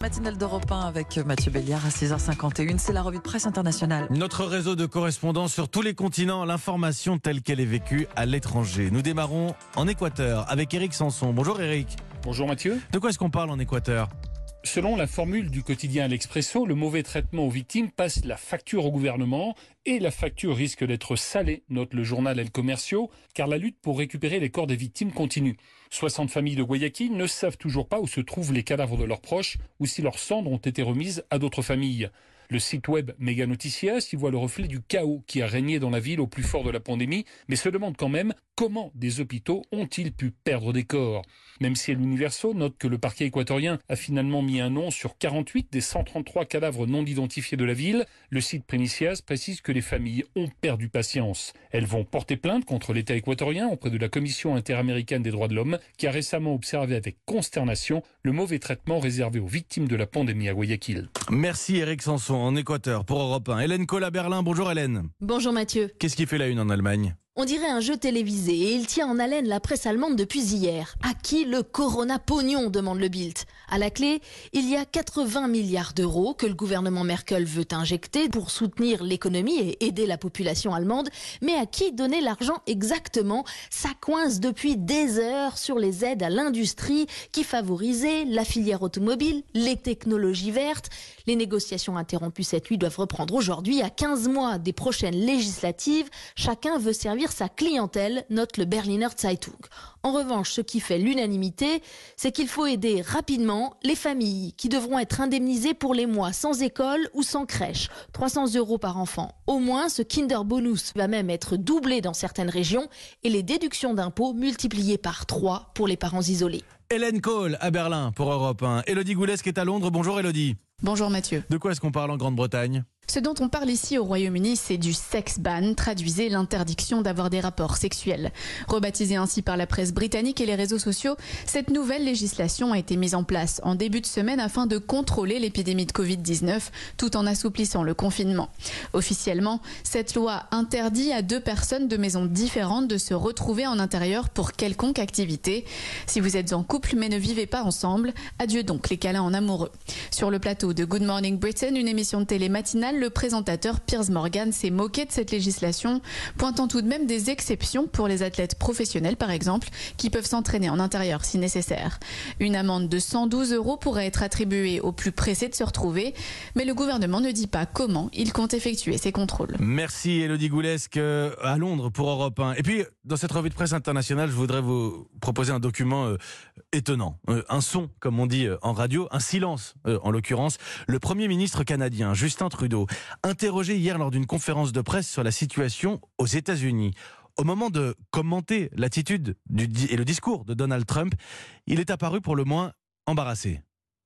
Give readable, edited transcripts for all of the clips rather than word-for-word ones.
Matinale d'Europe 1 avec Mathieu Béliard à 6h51, c'est la revue de presse internationale. Notre réseau de correspondants sur tous les continents, l'information telle qu'elle est vécue à l'étranger. Nous démarrons en Équateur avec Eric Sanson. Bonjour Eric. Bonjour Mathieu. De quoi est-ce qu'on parle en Équateur ? Selon la formule du quotidien L'Expresso, le mauvais traitement aux victimes passe la facture au gouvernement et la facture risque d'être salée, note le journal El Comercio, car la lutte pour récupérer les corps des victimes continue. 60 familles de Guayaquil ne savent toujours pas où se trouvent les cadavres de leurs proches ou si leurs cendres ont été remises à d'autres familles. Le site web Mega Noticias y voit le reflet du chaos qui a régné dans la ville au plus fort de la pandémie, mais se demande quand même comment des hôpitaux ont-ils pu perdre des corps. Même si l'Universo note que le parquet équatorien a finalement mis un nom sur 48 des 133 cadavres non identifiés de la ville, le site Primicias précise que les familles ont perdu patience. Elles vont porter plainte contre l'État équatorien auprès de la Commission interaméricaine des droits de l'homme qui a récemment observé avec consternation le mauvais traitement réservé aux victimes de la pandémie à Guayaquil. Merci Eric Sanson en Équateur pour Europe 1. Hélène Kohl à Berlin. Bonjour Hélène. Bonjour Mathieu. Qu'est-ce qui fait la une en Allemagne ? On dirait un jeu télévisé et il tient en haleine la presse allemande depuis hier. À qui le Corona pognon, demande le Bild. À la clé, il y a 80 milliards d'euros que le gouvernement Merkel veut injecter pour soutenir l'économie et aider la population allemande. Mais à qui donner l'argent exactement ? Ça coince depuis des heures sur les aides à l'industrie qui favorisaient la filière automobile, les technologies vertes. Les négociations interrompues cette nuit doivent reprendre aujourd'hui à 15 mois des prochaines législatives. Chacun veut servir sa clientèle, note le Berliner Zeitung. En revanche, ce qui fait l'unanimité, c'est qu'il faut aider rapidement les familles qui devront être indemnisées pour les mois sans école ou sans crèche. 300 € par enfant. Au moins, ce Kinderbonus va même être doublé dans certaines régions et les déductions d'impôts multipliées par 3 pour les parents isolés. Hélène Kohl à Berlin pour Europe 1. Élodie Goulesque est à Londres. Bonjour Élodie. Bonjour Mathieu. De quoi est-ce qu'on parle en Grande-Bretagne ? Ce dont on parle ici au Royaume-Uni, c'est du sex ban, traduisez l'interdiction d'avoir des rapports sexuels. Rebaptisée ainsi par la presse britannique et les réseaux sociaux, cette nouvelle législation a été mise en place en début de semaine afin de contrôler l'épidémie de Covid-19 tout en assouplissant le confinement. Officiellement, cette loi interdit à 2 personnes de maisons différentes de se retrouver en intérieur pour quelconque activité. Si vous êtes en couple mais ne vivez pas ensemble, adieu donc les câlins en amoureux. Sur le plateau de Good Morning Britain, une émission de télé matinale, le présentateur Piers Morgan s'est moqué de cette législation, pointant tout de même des exceptions pour les athlètes professionnels par exemple, qui peuvent s'entraîner en intérieur si nécessaire. Une amende de 112 € pourrait être attribuée aux plus pressés de se retrouver, mais le gouvernement ne dit pas comment il compte effectuer ces contrôles. Merci Élodie Goulesque à Londres pour Europe 1. Et puis, dans cette revue de presse internationale, je voudrais vous proposer un document étonnant. Un son, comme on dit en radio, un silence en l'occurrence. Le Premier ministre canadien, Justin Trudeau, interrogé hier lors d'une conférence de presse sur la situation aux États-Unis. Au moment de commenter l'attitude et le discours de Donald Trump, il est apparu pour le moins embarrassé.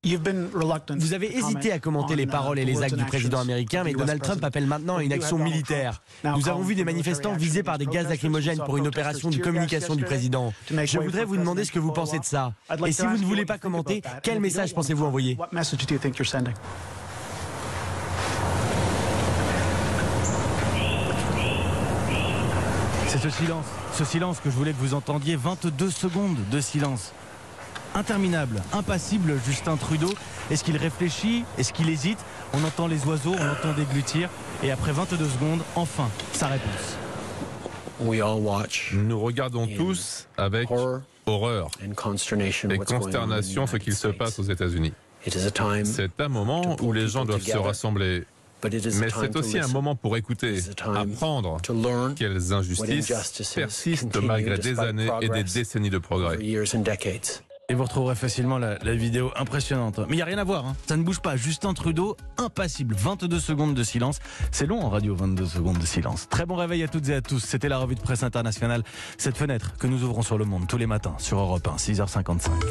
Vous avez hésité à commenter les paroles et les actes du président américain, mais Donald Trump appelle maintenant à une action militaire. Nous avons vu des manifestants visés par des gaz lacrymogènes pour une opération de communication du président. Je voudrais vous demander ce que vous pensez de ça. Et si vous ne voulez pas commenter, quel message pensez-vous envoyer ? C'est ce silence que je voulais que vous entendiez. 22 secondes de silence. Interminable, impassible Justin Trudeau. Est-ce qu'il réfléchit ? Est-ce qu'il hésite ? On entend les oiseaux, on entend déglutir. Et après 22 secondes, enfin, sa réponse. Nous regardons tous avec horreur et consternation ce qu'il se passe aux États-Unis. C'est un moment où les gens doivent se rassembler. Mais c'est aussi un moment pour écouter, apprendre quelles injustices persistent malgré des années et des décennies de progrès. Et vous retrouverez facilement la vidéo impressionnante. Mais il n'y a rien à voir, hein. Ça ne bouge pas. Justin Trudeau, impassible. 22 secondes de silence. C'est long en radio, 22 secondes de silence. Très bon réveil à toutes et à tous. C'était la revue de presse internationale. Cette fenêtre que nous ouvrons sur le monde tous les matins sur Europe 1, 6h55.